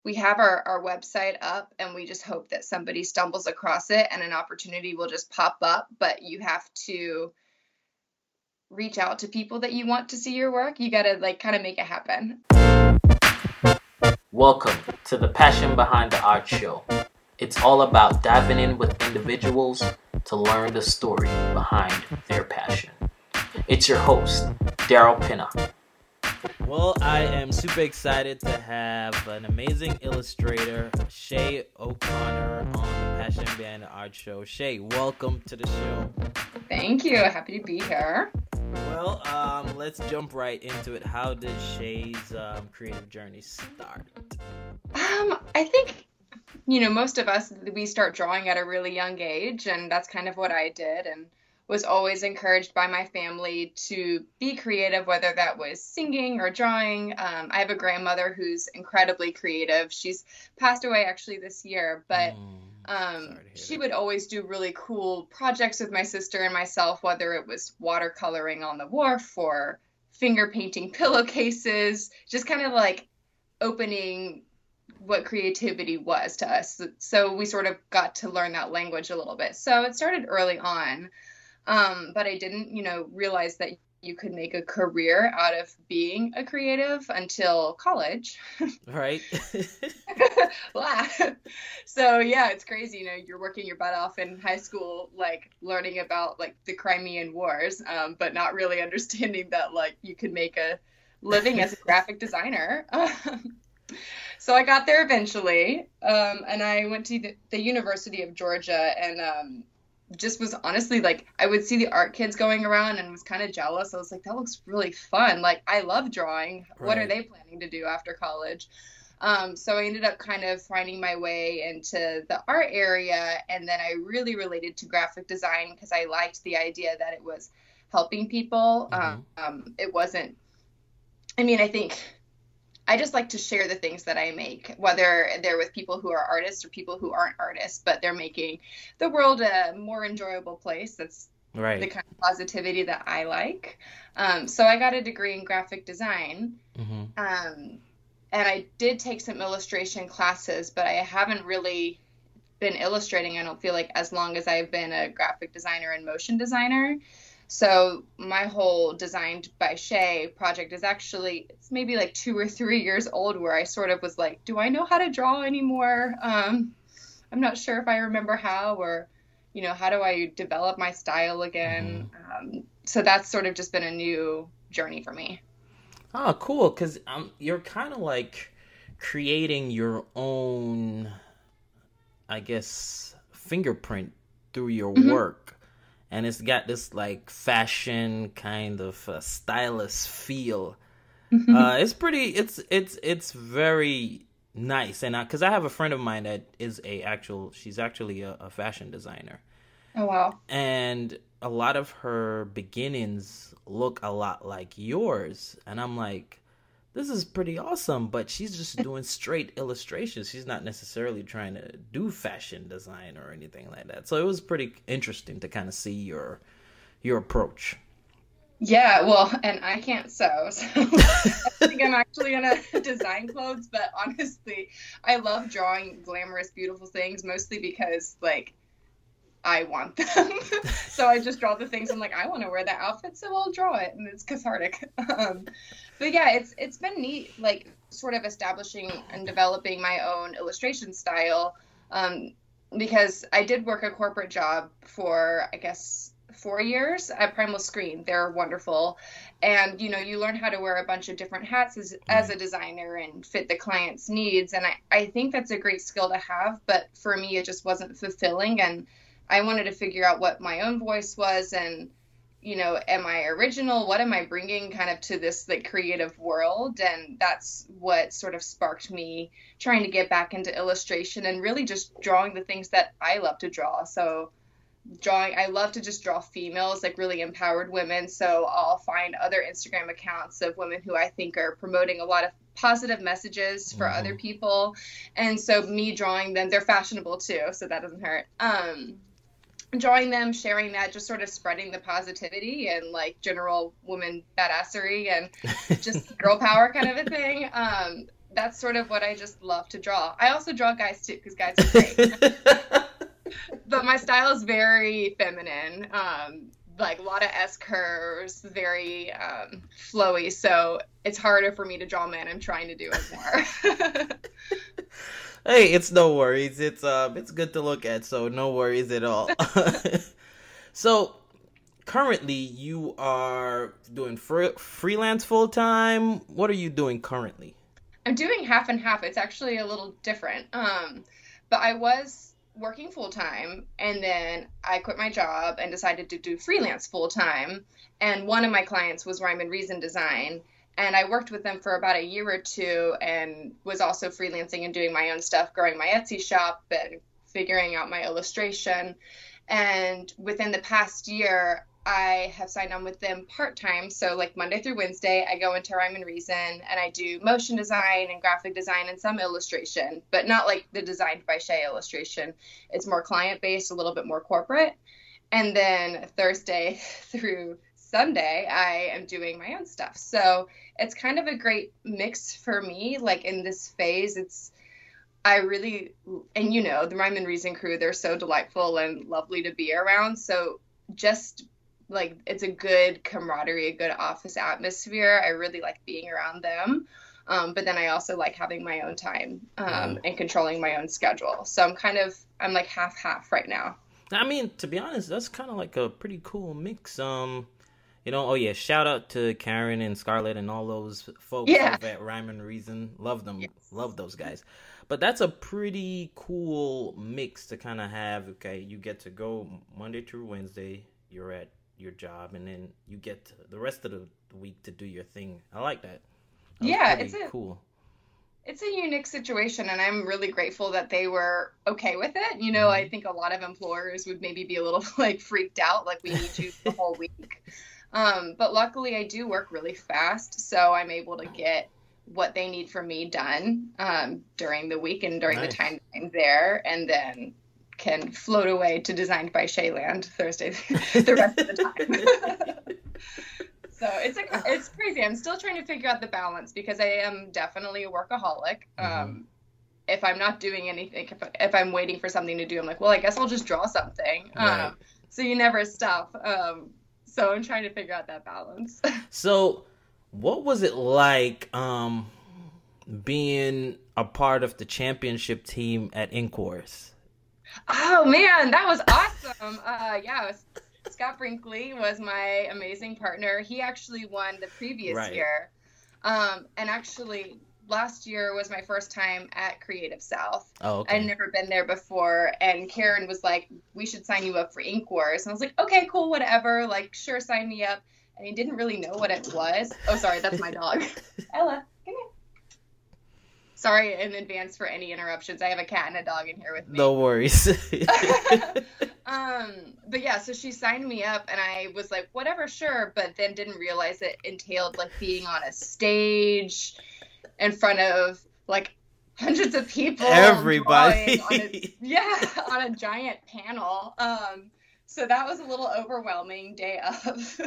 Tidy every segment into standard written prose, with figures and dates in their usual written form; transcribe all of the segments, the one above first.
we have our website up and we just hope that somebody stumbles across it and an opportunity will just pop up. But you have to reach out to people that you want to see your work. You got to like kind of make it happen. Welcome to the Passion Behind the Art Show. It's all about diving in with individuals to learn the story behind their passion. It's your host, Daryl Pinna. Well, I am super excited to have an amazing illustrator, Shay O'Connor, on the Passion Behind the Art Show. Shay, welcome to the show. Thank you. Happy to be here. Well, let's jump right into it. How did Shay's creative journey start? I think, most of us, we start drawing at a really young age, and that's kind of what I did, and was always encouraged by my family to be creative, whether that was singing or drawing. I have a grandmother who's incredibly creative. She's passed away actually this year, but she would always do really cool projects with my sister and myself, whether it was watercoloring on the wharf or finger painting pillowcases, just kind of like opening what creativity was to us. So we sort of got to learn that language a little bit. So it started early on, but I didn't, realize that you could make a career out of being a creative until college. Right. So yeah, it's crazy. You're working your butt off in high school, like learning about like the Crimean Wars, but not really understanding that like you could make a living as a graphic designer. So I got there eventually, and I went to the University of Georgia, and just was honestly like, I would see the art kids going around and was kind of jealous. I was like, that looks really fun. Like, I love drawing. Right. What are they planning to do after college? So I ended up kind of finding my way into the art area. And then I really related to graphic design because I liked the idea that it was helping people. It wasn't, I think I just like to share the things that I make, whether they're with people who are artists or people who aren't artists, but they're making the world a more enjoyable place. That's right. The kind of positivity that I like. So I got a degree in graphic design, and I did take some illustration classes, but I haven't really been illustrating, I don't feel like, as long as I've been a graphic designer and motion designer. So my whole Designed by Shay project is actually, it's maybe like 2 or 3 years old, where I sort of was like, do I know how to draw anymore? I'm not sure if I remember how, or, how do I develop my style again? So that's sort of just been a new journey for me. Oh, cool. Because you're kind of like creating your own, I guess, fingerprint through your work. And it's got this like fashion kind of stylish feel. It's very nice. And because I have a friend of mine that is she's actually a fashion designer. Oh, wow. And a lot of her beginnings look a lot like yours. And I'm like, this is pretty awesome, but she's just doing straight illustrations. She's not necessarily trying to do fashion design or anything like that. So it was pretty interesting to kind of see your approach. Yeah, well, and I can't sew, so I think I'm actually going to design clothes. But honestly, I love drawing glamorous, beautiful things, mostly because, like, I want them. So I just draw the things I'm like, I want to wear that outfit, so I'll draw it, and it's cathartic. But yeah, it's been neat, like sort of establishing and developing my own illustration style, because I did work a corporate job for, I guess, 4 years at Primal Screen. They're wonderful. And, you learn how to wear a bunch of different hats as a designer and fit the client's needs. And I think that's a great skill to have, but for me, it just wasn't fulfilling. And I wanted to figure out what my own voice was and, am I original? What am I bringing kind of to this like creative world? And that's what sort of sparked me trying to get back into illustration and really just drawing the things that I love to draw. So I love to just draw females, like really empowered women. So I'll find other Instagram accounts of women who I think are promoting a lot of positive messages for other people. And so me drawing them, they're fashionable too, so that doesn't hurt. Drawing them, sharing that, just sort of spreading the positivity and like general woman badassery and just girl power kind of a thing. that's sort of what I just love to draw. I also draw guys too, because guys are great. But my style is very feminine, like a lot of S curves, very flowy. So it's harder for me to draw men. I'm trying to do it more. Hey, it's no worries. It's good to look at, so no worries at all. So currently you are doing freelance full time. What are you doing currently? I'm doing half and half. It's actually a little different. But I was working full time, and then I quit my job and decided to do freelance full time. And one of my clients was Rhyme and Reason Design, and I worked with them for about a year or two, and was also freelancing and doing my own stuff, growing my Etsy shop and figuring out my illustration. And within the past year, I have signed on with them part-time. So like Monday through Wednesday, I go into Rhyme and Reason and I do motion design and graphic design and some illustration, but not like the Designed by Shay illustration. It's more client-based, a little bit more corporate. And then Thursday through Sunday, I am doing my own stuff. So it's kind of a great mix for me. Like in this phase, I really, and you know, the Rhyme and Reason crew, they're so delightful and lovely to be around. So just like, it's a good camaraderie, a good office atmosphere. I really like being around them. But then I also like having my own time and controlling my own schedule. So I'm like half right now. I mean, to be honest, that's kind of like a pretty cool mix. You know, oh yeah, shout out to Karen and Scarlett and all those folks over at Rhyme and Reason. Love them. Yes. Love those guys. But that's a pretty cool mix to kind of have. Okay, you get to go Monday through Wednesday, you're at your job, and then you get the rest of the week to do your thing. I like that. It's cool. It's a unique situation, and I'm really grateful that they were okay with it. You know, I think a lot of employers would maybe be a little like freaked out, like we need you the whole week. But luckily I do work really fast, so I'm able to get what they need from me done during the week and during the time I'm there, and then can float away to Designed by Shayland Thursday the rest of the time. So it's crazy. I'm still trying to figure out the balance, because I am definitely a workaholic. If I'm not doing anything, if I'm waiting for something to do, I'm like, well, I guess I'll just draw something. Right. So you never stop. So I'm trying to figure out that balance. So what was it like being a part of the championship team at Inkwars? Oh, man, that was awesome. Scott Brinkley was my amazing partner. He actually won the previous year. And actually, last year was my first time at Creative South. Oh, okay. I'd never been there before. And Karen was like, we should sign you up for Inkwars. And I was like, okay, cool, whatever. Like, sure, sign me up. And he didn't really know what it was. Oh, sorry, that's my dog. Ella, come here. Sorry in advance for any interruptions. I have a cat and a dog in here with me. No worries. But yeah, so she signed me up and I was like, whatever, sure. But then didn't realize it entailed like being on a stage in front of like hundreds of people. Everybody. On a giant panel. So that was a little overwhelming day of.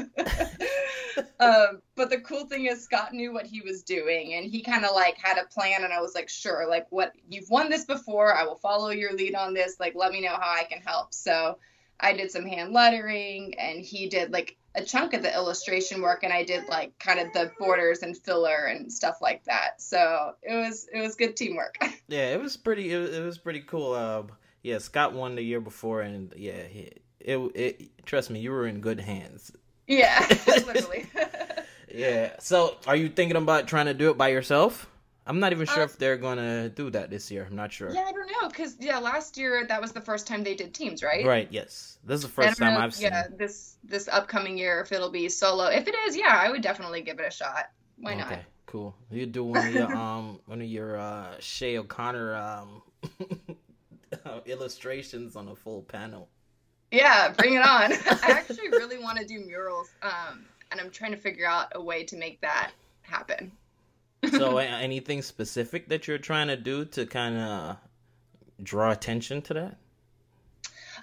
But the cool thing is Scott knew what he was doing, and he kind of like had a plan, and I was like, sure, like what, you've won this before, I will follow your lead on this, like let me know how I can help. So I did some hand lettering, and he did like a chunk of the illustration work, and I did like kind of the borders and filler and stuff like that. So it was good teamwork. Yeah, it was pretty cool. Yeah, Scott won the year before, and yeah, it trust me, you were in good hands. Yeah, literally. Yeah. So, are you thinking about trying to do it by yourself? I'm not even sure if they're gonna do that this year. I'm not sure. Yeah, I don't know, because last year that was the first time they did teams, right? Right. Yes. This is the first time I've seen. Yeah, this upcoming year, if it'll be solo. If it is, I would definitely give it a shot. Why not? Okay. Cool. You do one of your Shay O'Connor illustrations on a full panel. Yeah, bring it on. I actually really want to do murals, and I'm trying to figure out a way to make that happen. So anything specific that you're trying to do to kind of draw attention to that?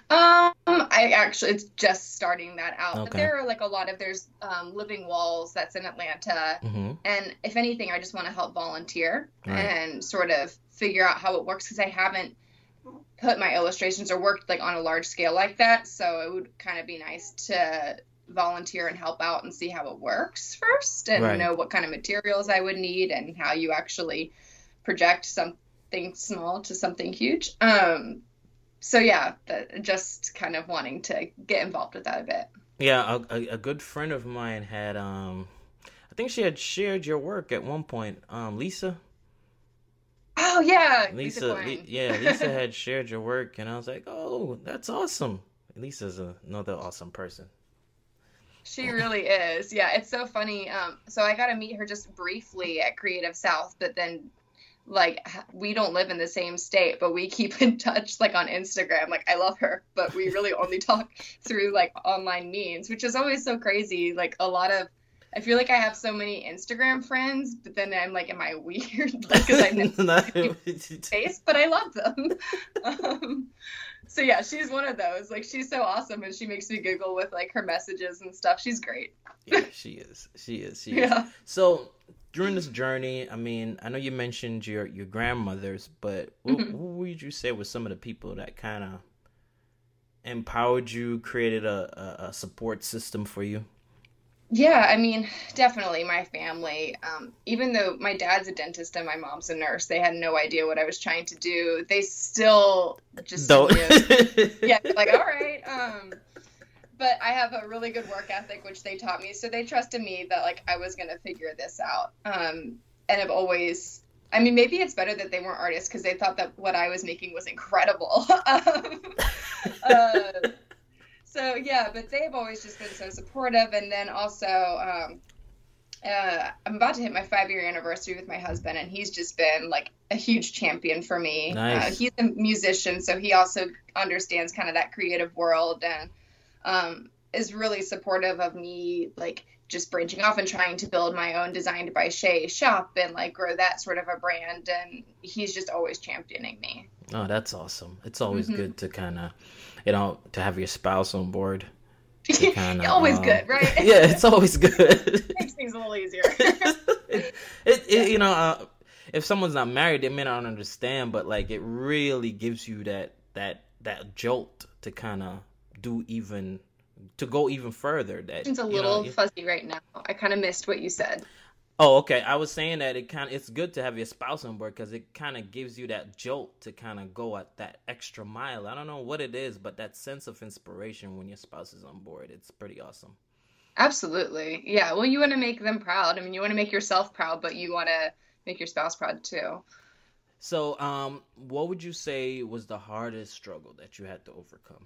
I actually, it's just starting that out, but Okay. there are like a lot of, there's Living Walls that's in Atlanta. Mm-hmm. And if anything, I just want to help volunteer Right. and sort of figure out how it works because I haven't put my illustrations or worked like on a large scale like that. So it would kind of be nice to volunteer and help out and see how it works first and Right. know what kind of materials I would need and how you actually project something small to something huge. So yeah, just kind of wanting to get involved with that a bit. Yeah, a good friend of mine had I think she had shared your work at one point. Lisa. Oh yeah, Lisa Lisa, Klein. yeah, Lisa had shared your work, and I was like, "Oh, that's awesome." Lisa's another awesome person. She really is. Yeah, it's so funny. So I got to meet her just briefly at Creative South, but then like we don't live in the same state, but we keep in touch like on Instagram. Like I love her, but we really only talk through like online means, which is always so crazy. Like a lot of I feel like I have so many Instagram friends, but then I'm like, am I weird? Like, because I never face, but I love them. Um, so yeah, she's one of those. Like she's so awesome, and she makes me giggle with like her messages and stuff. She's great. Yeah, she is. She is. She is. Yeah. So during this journey, I mean, I know you mentioned your grandmothers, but what would you say was some of the people that kind of empowered you, created a support system for you? Yeah, I mean, definitely my family. Even though my dad's a dentist and my mom's a nurse, they had no idea what I was trying to do. They still just Don't. knew. Yeah, like, all right. But I have a really good work ethic, which they taught me. So they trusted me that like I was gonna figure this out. And I've always, I mean, maybe it's better that they weren't artists because they thought that what I was making was incredible. Uh, so yeah, but they've always just been so supportive. And then also, I'm about to hit my 5-year anniversary with my husband, and he's just been like a huge champion for me. Nice. He's a musician, so he also understands kind of that creative world and is really supportive of me, like just branching off and trying to build my own Designed by Shay shop and like grow that sort of a brand. And he's just always championing me. Oh, that's awesome. It's always good to kind of, you know, to have your spouse on board. To kinda, Always good, right? Yeah, it's always good. Makes things a little easier. You know, if someone's not married, they may not understand, but like it really gives you that jolt to kind of go even further. That It's a little fuzzy right now. I kind of missed what you said. Oh, okay. I was saying that it's good to have your spouse on board because it kind of gives you that jolt to kind of go at that extra mile. I don't know what it is, but that sense of inspiration when your spouse is on board, it's pretty awesome. Absolutely. Yeah. Well, you want to make them proud. I mean, you want to make yourself proud, but you want to make your spouse proud too. So, what would you say was the hardest struggle that you had to overcome?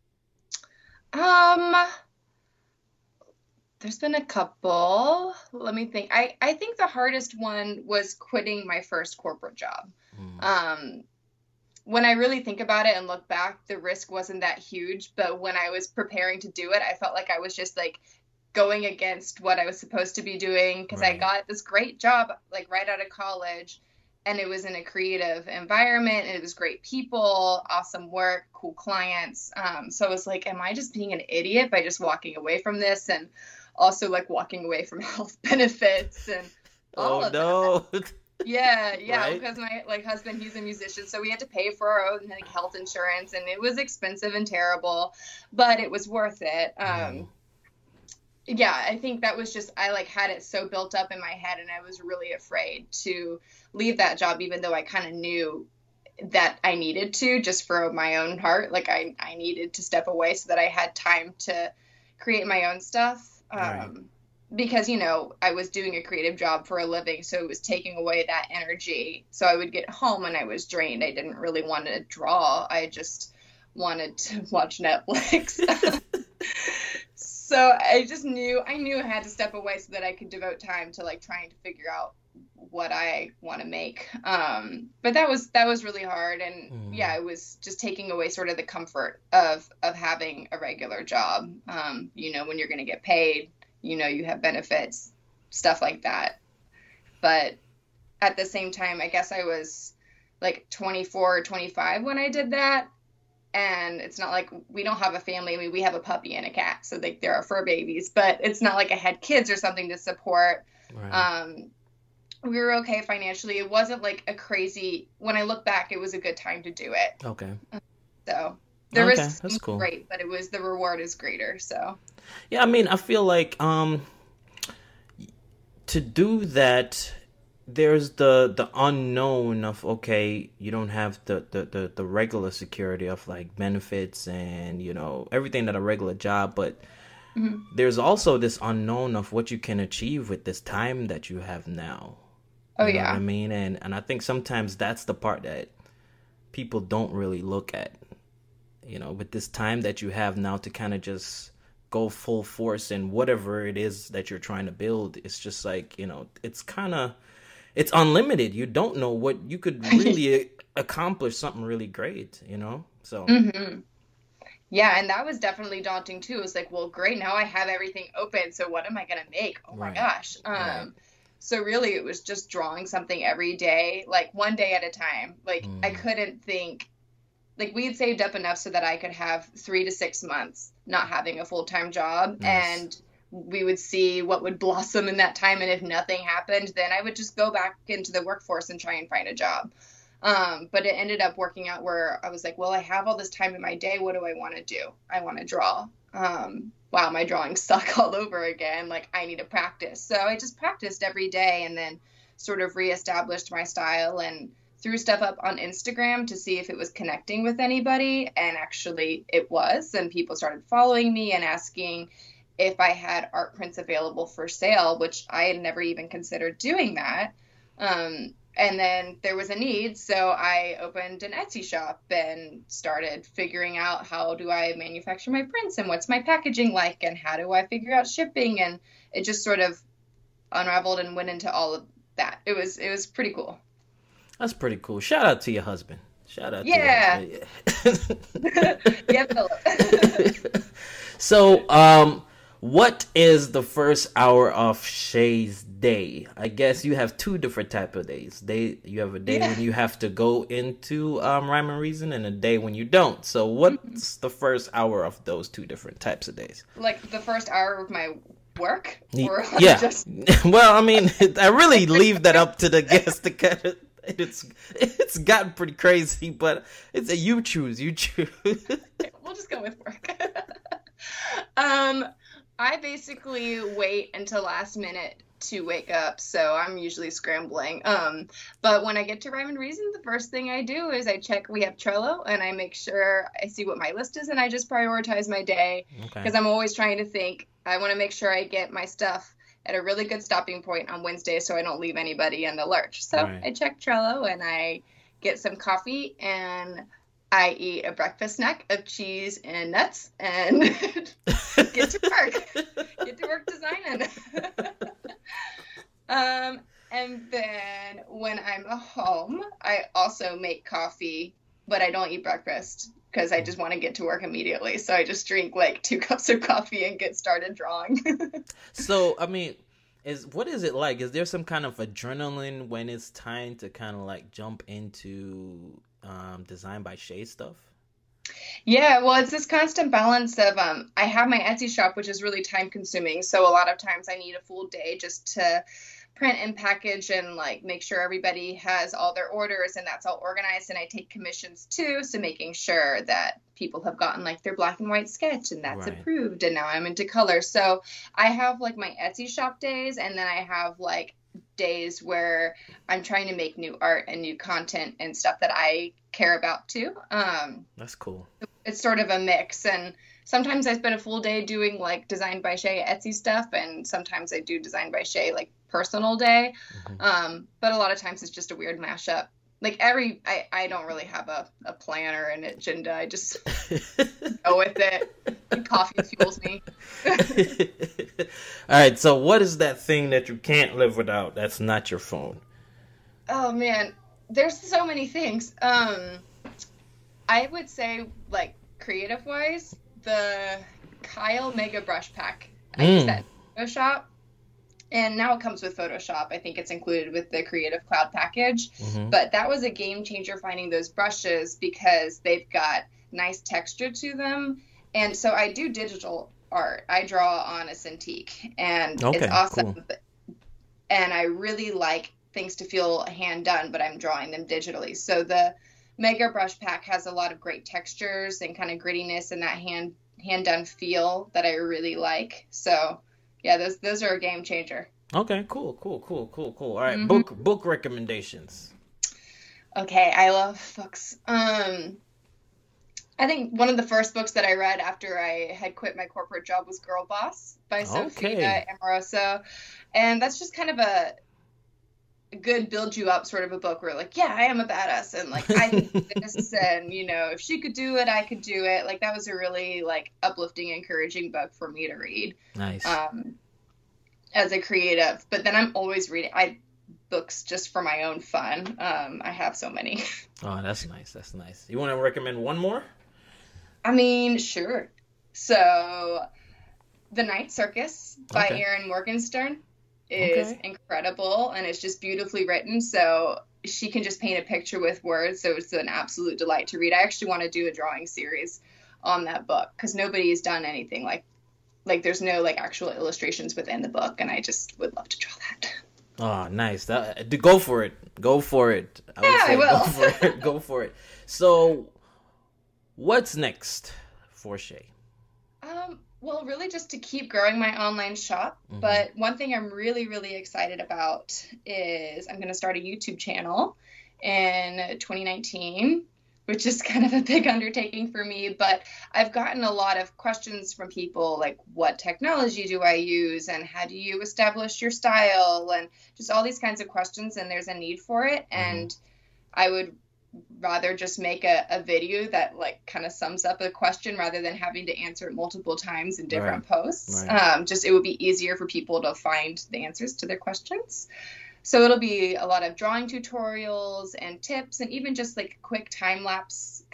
Um, There's been a couple. Let me think. I think the hardest one was quitting my first corporate job. Um, when I really think about it and look back, the risk wasn't that huge. But when I was preparing to do it, I felt like I was just like going against what I was supposed to be doing because I got this great job like right out of college. And it was in a creative environment, and it was great people, awesome work, cool clients. So I was like, am I just being an idiot by just walking away from this? And also like walking away from health benefits and all of that. Yeah, Right? because my like husband, he's a musician, so we had to pay for our own like health insurance, and it was expensive and terrible, but it was worth it. Yeah, I think that was just, I like had it so built up in my head, and I was really afraid to leave that job, even though I kind of knew that I needed to, just for my own heart. Like I needed to step away so that I had time to create my own stuff. Right. Because, you know, I was doing a creative job for a living, so it was taking away that energy. So I would get home and I was drained. I didn't really want to draw. I just wanted to watch Netflix. So I just knew I had to step away so that I could devote time to like trying to figure out what I want to make. But that was really hard. And yeah, it was just taking away sort of the comfort of having a regular job. You know, when you're going to get paid, you know, you have benefits, stuff like that. But at the same time, I guess I was like 24 or 25 when I did that. and it's not like we don't have a family. I mean, we have a puppy and a cat, so like there are fur babies, but it's not like I had kids or something to support. Right. We were okay financially. It wasn't like a crazy, when I look back, it was a good time to do it. Okay. So the Okay, risk that's was cool. great, but the reward is greater. So Yeah, I mean, I feel like to do that, there's the unknown of, okay, you don't have the regular security of like benefits and everything that a regular job, but mhm. there's also this unknown of what you can achieve with this time that you have now. Oh You know what I yeah. mean? And I think sometimes that's the part that people don't really look at. With this time that you have now to kind of just go full force in whatever it is that you're trying to build. It's just like, it's unlimited. You don't know what you could really accomplish, something really great. So, hmm Yeah, and that was definitely daunting too. It was like, well, great, now I have everything open, so what am I gonna make? Oh my right, gosh. right. So really it was just drawing something every day, like one day at a time. Like I Mm, couldn't think, like we had saved up enough so that I could have 3 to 6 months not having a full-time job, nice. and we would see what would blossom in that time, and if nothing happened, then I would just go back into the workforce and try and find a job. But it ended up working out where I was like, well, I have all this time in my day. What do I want to do? I want to draw. Wow, my drawing suck all over again. Like, I need to practice. So I just practiced every day and then sort of reestablished my style and threw stuff up on Instagram to see if it was connecting with anybody. And actually, it was. And people started following me and asking if I had art prints available for sale, which I had never even considered doing that. And then there was a need, so I opened an Etsy shop and started figuring out how do I manufacture my prints and what's my packaging like and how do I figure out shipping, and it just sort of unraveled and went into all of that. It was pretty cool. That's pretty cool. Shout out to your husband. Shout out to your Yeah. husband. Yeah, Philip. So, what is the first hour of Shay's day? I guess you have two different type of days. You have a day Yeah. when you have to go into Rhyme and Reason, and a day when you don't. So, what's the first hour of those two different types of days? Like the first hour of my work, or Yeah. just Well, I mean, I really leave that up to the guest to kind of. It's gotten pretty crazy, but it's a you choose. You choose. we'll just go with work. um, I basically wait until last minute to wake up, so I'm usually scrambling. But when I get to Rhyme and Reason, the first thing I do is I check. We have Trello, and I make sure I see what my list is, and I just prioritize my day Okay. because I'm always trying to think. I want to make sure I get my stuff at a really good stopping point on Wednesday, so I don't leave anybody in the lurch. So Right. I check Trello, and I get some coffee, and I eat a breakfast snack of cheese and nuts, and get to work. Get to work designing. And then when I'm home, I also make coffee, but I don't eat breakfast because I just want to get to work immediately. So I just drink like 2 cups of coffee and get started drawing. So, I mean, what is it like? Is there some kind of adrenaline when it's time to kind of like jump into Design by Shay stuff? Yeah, well, it's this constant balance of I have my Etsy shop, which is really time consuming. So a lot of times I need a full day just to print and package and like make sure everybody has all their orders and that's all organized. And I take commissions too, so making sure that people have gotten like their black and white sketch and that's Right. approved. And now I'm into color. So I have like my Etsy shop days, and then I have like days where I'm trying to make new art and new content and stuff that I care about too. That's cool. It's sort of a mix, and sometimes I spend a full day doing like Design by Shay Etsy stuff, and sometimes I do Design by Shay like personal day. Mhm. But a lot of times it's just a weird mashup. Like I don't really have a plan or an agenda. I just go with it. And coffee fuels me. All right, so what is that thing that you can't live without that's not your phone? Oh man, there's so many things. I would say like creative wise, the Kyle Mega Brush Pack. I use that in Photoshop. And now it comes with Photoshop. I think it's included with the Creative Cloud package. Mm-hmm. But that was a game changer finding those brushes because they've got nice texture to them. And so I do digital art. I draw on a Cintiq, and Okay, it's awesome. cool. And I really like things to feel hand done, but I'm drawing them digitally. So the Mega Brush Pack has a lot of great textures and kind of grittiness and that hand done feel that I really like. So yeah, those are a game changer. Okay, cool. All right, Mm-hmm. book recommendations. Okay, I love books. I think one of the first books that I read after I had quit my corporate job was Girl Boss by Sophia Amoruso. And that's just kind of a good build you up sort of a book where like, yeah, I am a badass and like I can do this and you know, if she could do it, I could do it. Like that was a really like uplifting, encouraging book for me to read. Nice. As a creative. But then I'm always reading books just for my own fun. I have so many. Oh, that's nice. That's nice. You want to recommend one more? I mean, sure. So, The Night Circus by Okay. Erin Morgenstern is incredible, and it's just beautifully written. So she can just paint a picture with words. So it's an absolute delight to read. I actually want to do a drawing series on that book because nobody's done anything like there's no like actual illustrations within the book, and I just would love to draw that. Oh, nice. Go for it. Go for it. I will. Go for it. Go for it. So, what's next for Shay? Well, really just to keep growing my online shop. Mhm. But one thing I'm really, really excited about is I'm going to start a YouTube channel in 2019, which is kind of a big undertaking for me. But I've gotten a lot of questions from people like, what technology do I use? And how do you establish your style? And just all these kinds of questions. And there's a need for it. And I would rather just make a video that like kind of sums up a question rather than having to answer it multiple times in different posts. Right. Just it would be easier for people to find the answers to their questions. So it'll be a lot of drawing tutorials and tips and even just like quick time-lapse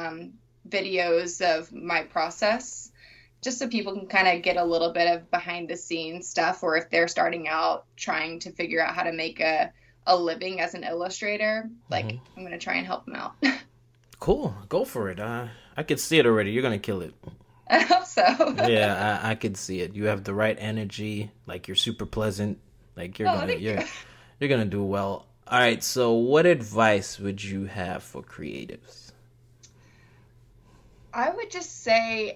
videos of my process, just so people can kind of get a little bit of behind the scenes stuff, or if they're starting out trying to figure out how to make a living as an illustrator, like I'm going to try and help them out. Cool. Go for it. I could see it already. You're going to kill it. I hope so. Yeah, I could see it. You have the right energy. Like you're super pleasant. Like you're gonna do well. All right. So, what advice would you have for creatives? I would just say,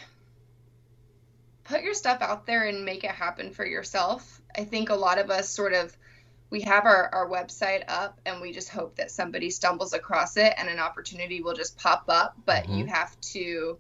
put your stuff out there and make it happen for yourself. I think a lot of us we have our website up and we just hope that somebody stumbles across it and an opportunity will just pop up. But you have to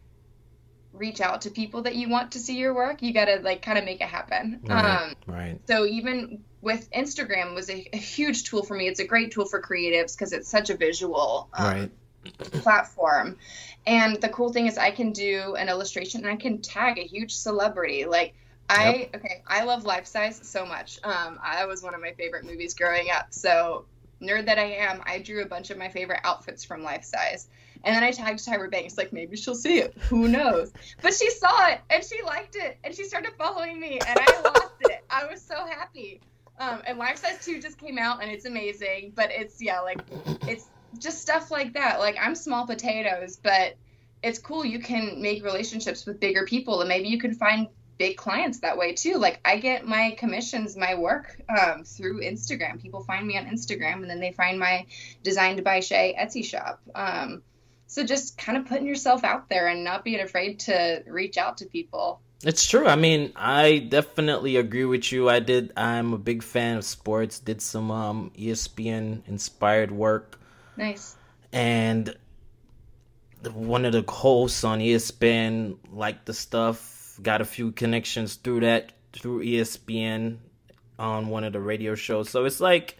reach out to people that you want to see your work. You got to like kind of make it happen. Right. So even with Instagram was a huge tool for me. It's a great tool for creatives because it's such a visual platform. And the cool thing is I can do an illustration and I can tag a huge celebrity. Like I love Life Size so much. That was one of my favorite movies growing up. So nerd that I am, I drew a bunch of my favorite outfits from Life Size. And then I tagged Tyra Banks, like maybe she'll see it. Who knows? But she saw it and she liked it and she started following me and I lost it. I was so happy. And Life Size 2 just came out and it's amazing. But it's just stuff like that. Like I'm small potatoes, but it's cool. You can make relationships with bigger people and maybe you can find big clients that way too. Like I get my commissions, my work through Instagram. People find me on Instagram and then they find my Designed by Shay Etsy shop. So just kind of putting yourself out there and not being afraid to reach out to people. It's true. I mean, I definitely agree with you. I'm a big fan of sports, did some ESPN inspired work. Nice. And one of the hosts on ESPN liked the stuff. Got a few connections through ESPN on one of the radio shows. So it's like,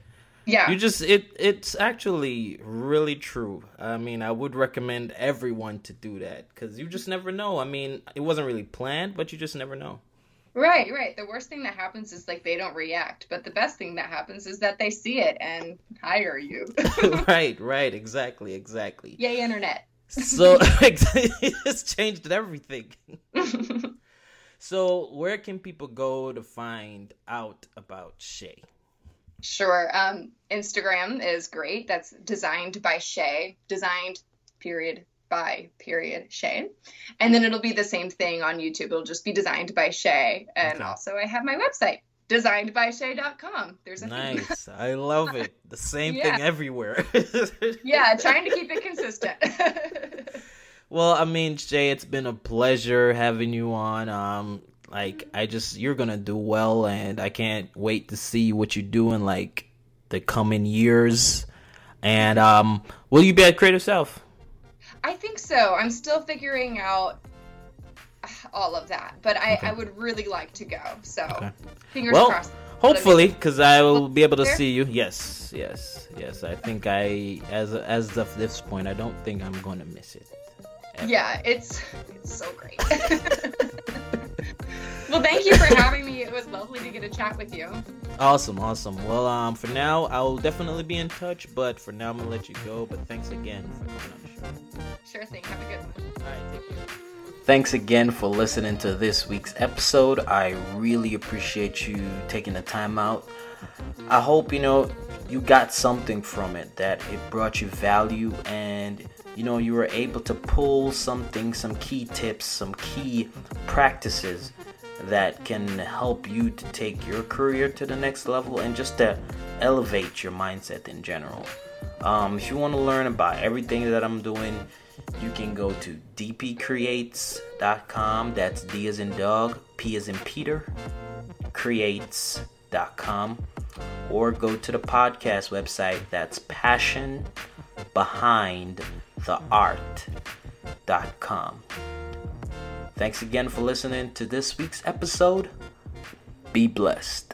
it's actually really true. I mean, I would recommend everyone to do that because you just never know. I mean, it wasn't really planned, but you just never know. Right. The worst thing that happens is like they don't react, but the best thing that happens is that they see it and hire you. Right. Exactly. Yay, internet. So it's changed everything. So where can people go to find out about Shay? Sure. Instagram is great. That's designed by Shay. Designed, period, by period Shay. And then it'll be the same thing on YouTube. It'll just be designed by Shay. And also I have my website, designedbyshay.com. There's a nice. I love it. The same thing everywhere. Yeah, trying to keep it consistent. Well, I mean, Shay, it's been a pleasure having you on. You're gonna do well, and I can't wait to see what you do in like the coming years. And will you be at Creative South? I think so. I'm still figuring out all of that, but I would really like to go. So fingers crossed. Hopefully, because I will be able to see you. Yes. I think as of this point, I don't think I'm going to miss it. Ever. Yeah, it's so great. Well, thank you for having me. It was lovely to get a chat with you. Awesome. Well, for now, I'll definitely be in touch, but for now, I'm going to let you go. But thanks again for coming on the show. Sure thing. Have a good one. All right, take care. Thanks again for listening to this week's episode. I really appreciate you taking the time out. I hope, you got something from it, that it brought you value, and, you were able to pull some key tips, some key practices that can help you to take your career to the next level and just to elevate your mindset in general. If you want to learn about everything that I'm doing, you can go to dpcreates.com. That's D as in dog, P as in Peter, creates.com. Or go to the podcast website. That's passionbehindtheart.com. Thanks again for listening to this week's episode. Be blessed.